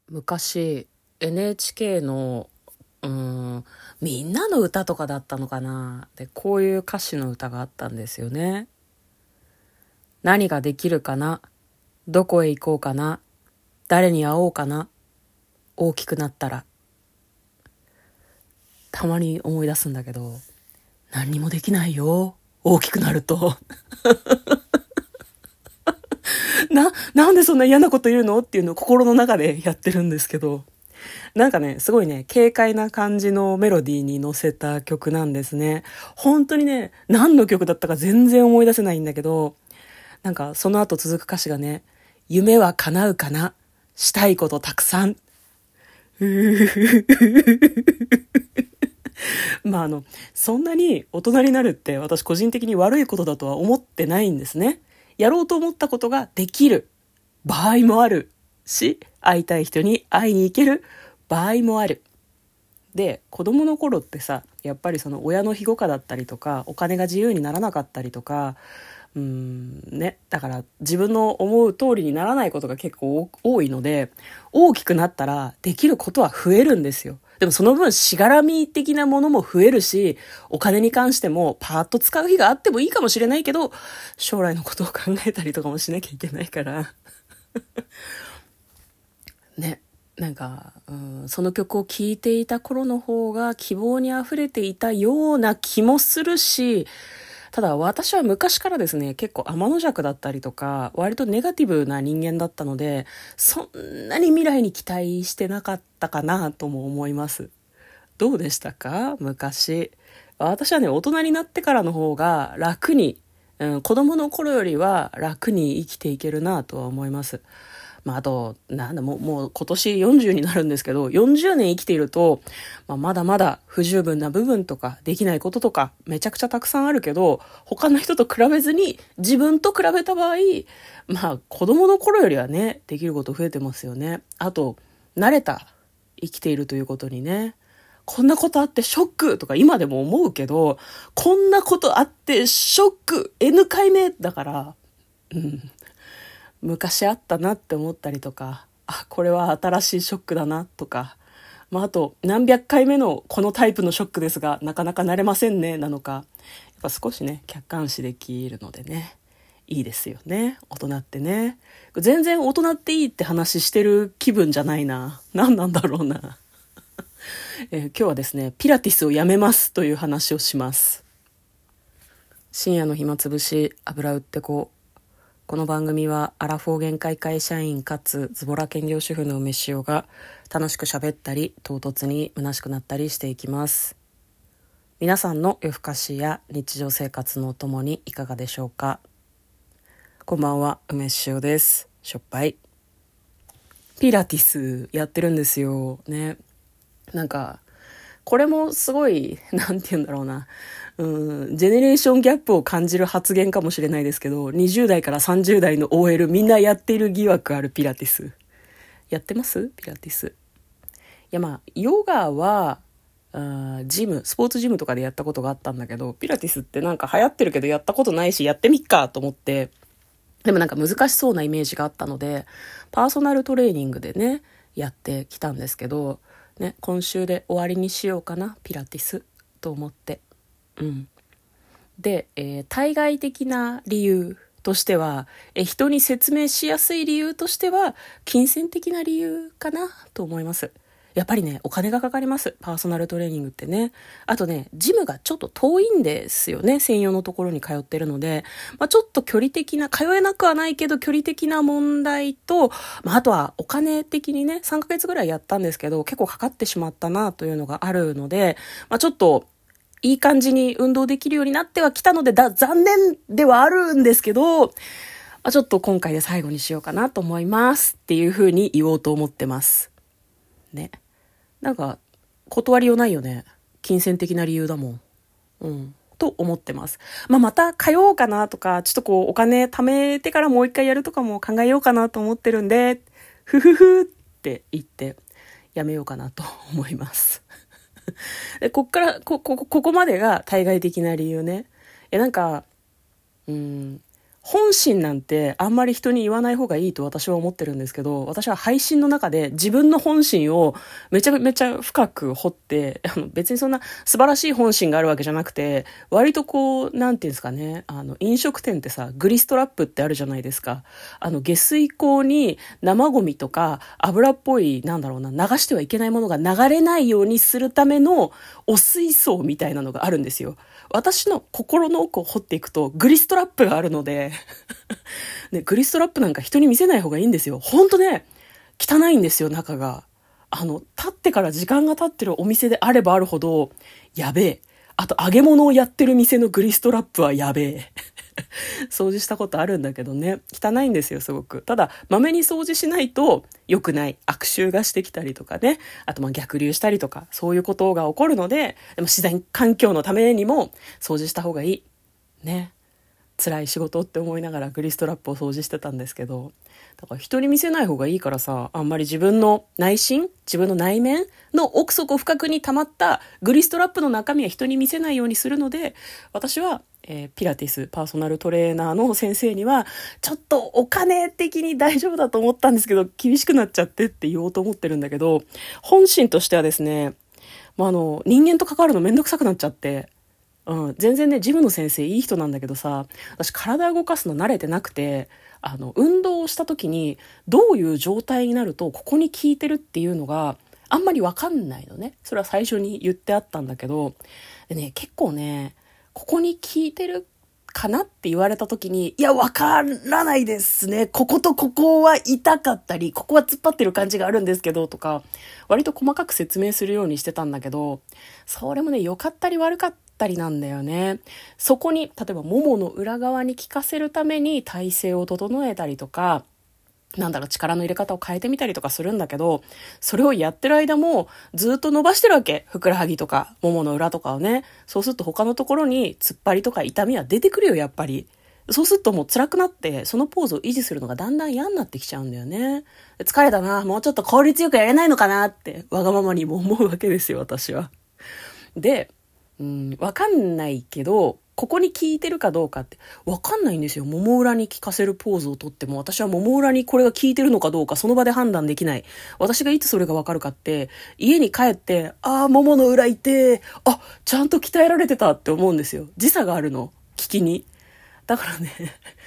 昔 NHK のみんなの歌とかだったのかな、でこういう歌詞の歌があったんですよね。何ができるかな、どこへ行こうかな、誰に会おうかな、大きくなったら。たまに思い出すんだけど、何にもできないよ、大きくなると。なんでそんな嫌なこと言うのっていうのを心の中でやってるんですけど、なんかね、すごいね、軽快な感じのメロディーに乗せた曲なんですね。本当にね、何の曲だったか全然思い出せないんだけど、なんかその後続く歌詞がね、夢は叶うかな、したいことたくさん。まあそんなに大人になるって私個人的に悪いことだとは思ってないんですね。やろうと思ったことができる場合もあるし、会いたい人に会いに行ける場合もある。で、子供の頃ってさ、やっぱりその親の庇護下だったりとか、お金が自由にならなかったりとか、ね、だから自分の思う通りにならないことが結構多いので、大きくなったらできることは増えるんですよ。でもその分しがらみ的なものも増えるし、お金に関してもパーッと使う日があってもいいかもしれないけど、将来のことを考えたりとかもしなきゃいけないからね、なんか、その曲を聴いていた頃の方が希望にあふれていたような気もするし、ただ私は昔からですね、結構天の弱だったりとか、割とネガティブな人間だったので、そんなに未来に期待してなかったかなとも思います。どうでしたか昔。私はね、大人になってからの方が楽に、子供の頃よりは楽に生きていけるなとは思います。まあ、あと、もう今年40になるんですけど、40年生きていると、まだまだ不十分な部分とか、できないこととか、めちゃくちゃたくさんあるけど、他の人と比べずに、自分と比べた場合、子供の頃よりはね、できること増えてますよね。あと、慣れた生きているということにね、こんなことあってショックとか今でも思うけど、こんなことあってショック N 回目だから、昔あったなって思ったりとか、これは新しいショックだなとか、あと何百回目のこのタイプのショックですが、なかなか慣れませんね、なのか、やっぱ少しね、客観視できるのでね、いいですよね、大人ってね。全然大人っていいって話してる気分じゃないな。何なんだろうな。今日はですね、ピラティスをやめますという話をします。深夜の暇つぶし、油売ってこう。この番組はアラフォー限界会社員かつズボラ兼業主婦の梅塩が楽しく喋ったり唐突に虚しくなったりしていきます。皆さんの夜更かしや日常生活のお供にいかがでしょうか。こんばんは、梅塩です。しょっぱい。ピラティスやってるんですよね。なんかこれもすごい、なんて言うんだろうな。ジェネレーションギャップを感じる発言かもしれないですけど、20代から30代の OL みんなやっている疑惑あるピラティス。やってますピラティス。いやヨガは、スポーツジムとかでやったことがあったんだけど、ピラティスってなんか流行ってるけどやったことないし、やってみっかと思って、でもなんか難しそうなイメージがあったので、パーソナルトレーニングでね、やってきたんですけど、ね、今週で終わりにしようかな、ピラティスと思って。で、対外的な理由としては、人に説明しやすい理由としては、金銭的な理由かなと思います。やっぱりね、お金がかかります。パーソナルトレーニングってね。あとね、ジムがちょっと遠いんですよね。専用のところに通ってるので。ちょっと距離的な、通えなくはないけど距離的な問題と、あとはお金的にね、3ヶ月ぐらいやったんですけど、結構かかってしまったなというのがあるので、ちょっと、いい感じに運動できるようになってはきたので、残念ではあるんですけど、ちょっと今回で最後にしようかなと思いますっていう風に言おうと思ってます。ね。なんか、断りようないよね。金銭的な理由だもん。と思ってます。また通おうかなとか、ちょっとお金貯めてからもう一回やるとかも考えようかなと思ってるんで、ふふふって言って、やめようかなと思います。で、ここまでが対外的な理由ね。なんか、 本心なんてあんまり人に言わない方がいいと私は思ってるんですけど、私は配信の中で自分の本心をめちゃめちゃ深く掘って、別にそんな素晴らしい本心があるわけじゃなくて、割とこう、なんていうんですかね、飲食店ってさ、グリストラップってあるじゃないですか。下水溝に生ゴミとか油っぽい、なんだろうな、流してはいけないものが流れないようにするための汚水槽みたいなのがあるんですよ。私の心の奥を掘っていくとグリストラップがあるのでね、グリストラップなんか人に見せない方がいいんですよ。ほんとね、汚いんですよ、中が。立ってから時間が経ってるお店であればあるほど、やべえ。あと、揚げ物をやってる店のグリストラップはやべえ。掃除したことあるんだけどね、汚いんですよ、すごく。ただ、まめに掃除しないと良くない。悪臭がしてきたりとかね。あと、逆流したりとか、そういうことが起こるので、でも自然環境のためにも掃除した方がいい。ね。辛い仕事って思いながらグリストラップを掃除してたんですけど、だから人に見せない方がいいからさ、あんまり自分の内心、自分の内面の奥底深くに溜まったグリストラップの中身は人に見せないようにするので、私は、ピラティスパーソナルトレーナーの先生にはちょっとお金的に大丈夫だと思ったんですけど、厳しくなっちゃってって言おうと思ってるんだけど、本心としてはですね、人間と関わるのめんどくさくなっちゃって、全然ね、ジムの先生いい人なんだけどさ、私体を動かすの慣れてなくて、運動をした時にどういう状態になるとここに効いてるっていうのがあんまりわかんないのね。それは最初に言ってあったんだけど、でね、結構ね、ここに効いてるかなって言われた時に、いや、わからないですね。こことここは痛かったり、ここは突っ張ってる感じがあるんですけど、とか、割と細かく説明するようにしてたんだけど、それもね、良かったり悪かったりなんだよね。そこに、例えば、ももの裏側に効かせるために体勢を整えたりとか、力の入れ方を変えてみたりとかするんだけど、それをやってる間もずっと伸ばしてるわけ。ふくらはぎとか、ももの裏とかをね。そうすると他のところに突っ張りとか痛みは出てくるよ、やっぱり。そうするともう辛くなって、そのポーズを維持するのがだんだん嫌になってきちゃうんだよね。疲れたな、もうちょっと効率よくやれないのかなって、わがままにも思うわけですよ、私は。で、わかんないけど、ここに効いてるかどうかってわかんないんですよ。もも裏に効かせるポーズをとっても、私はもも裏にこれが効いてるのかどうかその場で判断できない。私がいつそれがわかるかって、家に帰って、ももの裏痛え、ちゃんと鍛えられてたって思うんですよ。時差があるの、聞きに。だからね、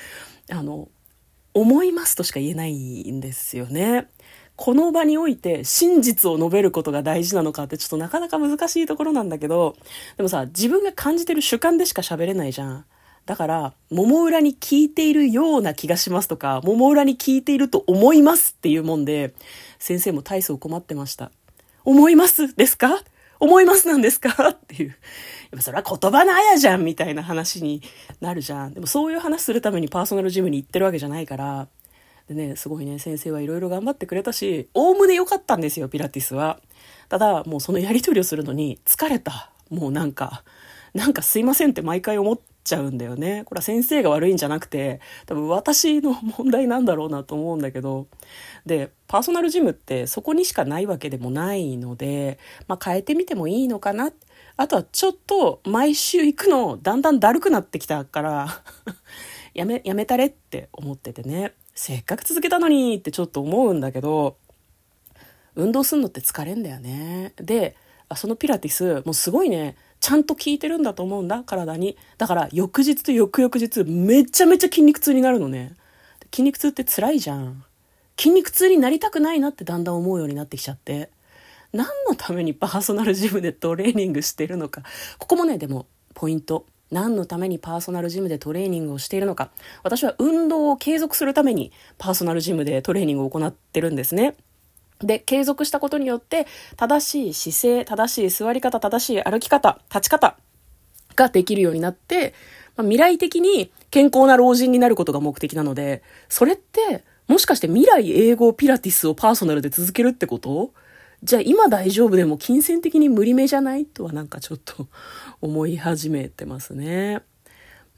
思いますとしか言えないんですよね。この場において真実を述べることが大事なのかってちょっとなかなか難しいところなんだけど、でもさ、自分が感じてる主観でしか喋れないじゃん。だから、もも裏に効いているような気がしますとか、もも裏に効いていると思いますっていうもんで、先生も大層困ってました。思いますですか？思いますなんですかっていう。それは言葉のあやじゃんみたいな話になるじゃん。でもそういう話するためにパーソナルジムに行ってるわけじゃないから、でね、すごいね、先生はいろいろ頑張ってくれたし、おおむね良かったんですよ、ピラティスは。ただ、もうそのやり取りをするのに疲れた。もうなんかすいませんって毎回思っちゃうんだよね。これは先生が悪いんじゃなくて、多分私の問題なんだろうなと思うんだけど。で、パーソナルジムってそこにしかないわけでもないので、変えてみてもいいのかな。あとはちょっと毎週行くのだんだんだるくなってきたからやめたれって思っててね。せっかく続けたのにってちょっと思うんだけど、運動すんのって疲れんだよね。で、そのピラティスもうすごいね、ちゃんと効いてるんだと思うんだ、体に。だから翌日と翌々日めちゃめちゃ筋肉痛になるのね。筋肉痛って辛いじゃん。筋肉痛になりたくないなってだんだん思うようになってきちゃって、何のためにパーソナルジムでトレーニングしてるのか。ここもね、でもポイント。何のためにパーソナルジムでトレーニングをしているのか。私は運動を継続するためにパーソナルジムでトレーニングを行ってるんですね。で、継続したことによって正しい姿勢、正しい座り方、正しい歩き方、立ち方ができるようになって、未来的に健康な老人になることが目的なので、それってもしかして未来永劫ピラティスをパーソナルで続けるってこと？じゃあ今大丈夫でも金銭的に無理めじゃないとはちょっと思い始めてますね。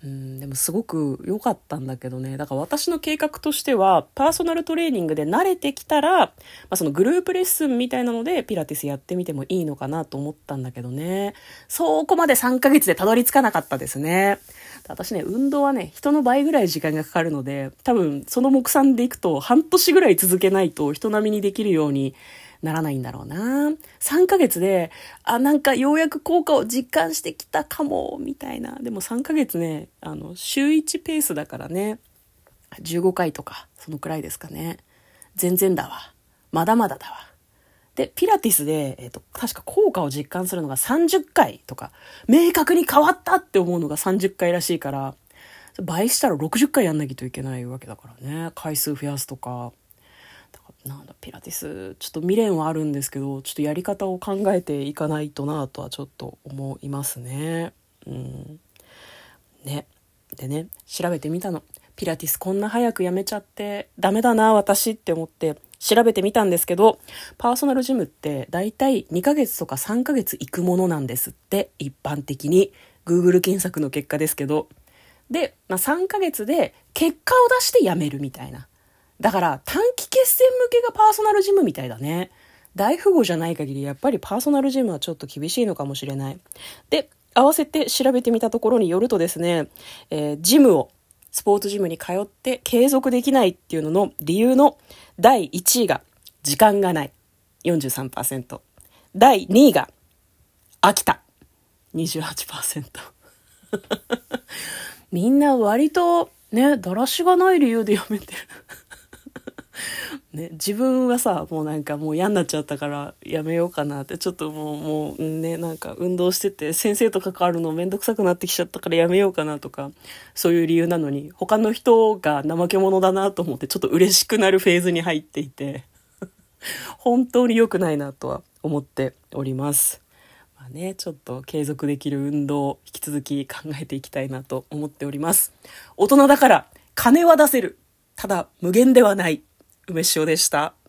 でもすごく良かったんだけどね。だから私の計画としては、パーソナルトレーニングで慣れてきたら、そのグループレッスンみたいなのでピラティスやってみてもいいのかなと思ったんだけどね。そこまで3ヶ月でたどり着かなかったですね。私ね、運動はね、人の倍ぐらい時間がかかるので、多分その目算でいくと半年ぐらい続けないと人並みにできるようにならないんだろうな。3ヶ月で、なんかようやく効果を実感してきたかも、みたいな。でも3ヶ月ね、週1ペースだからね、15回とか、そのくらいですかね。全然だわ。まだまだだわ。で、ピラティスで、確か効果を実感するのが30回とか、明確に変わったって思うのが30回らしいから、倍したら60回やんなきゃいけないわけだからね。回数増やすとか。ピラティスちょっと未練はあるんですけど、ちょっとやり方を考えていかないとなとはちょっと思いますね。ね。でね、調べてみたの。ピラティスこんな早くやめちゃってダメだな私って思って調べてみたんですけど、パーソナルジムってだいたい2ヶ月とか3ヶ月行くものなんですって、一般的に Google 検索の結果ですけど。で、3ヶ月で結果を出してやめるみたいな。だから短期決戦向けがパーソナルジムみたいだね。大富豪じゃない限りやっぱりパーソナルジムはちょっと厳しいのかもしれない。で、合わせて調べてみたところによるとですね、スポーツジムに通って継続できないっていうのの理由の第1位が時間がない 43%、 第2位が飽きた 28%。 みんな割とね、だらしがない理由でやめてるね、自分はさ、もうなんかもう嫌になっちゃったからやめようかなって、ちょっともうね、なんか運動してて先生と関わるのめんどくさくなってきちゃったからやめようかなとか、そういう理由なのに、他の人が怠け者だなと思ってちょっと嬉しくなるフェーズに入っていて、本当に良くないなとは思っております。ちょっと継続できる運動を引き続き考えていきたいなと思っております。大人だから金は出せる。ただ無限ではない。梅塩でした。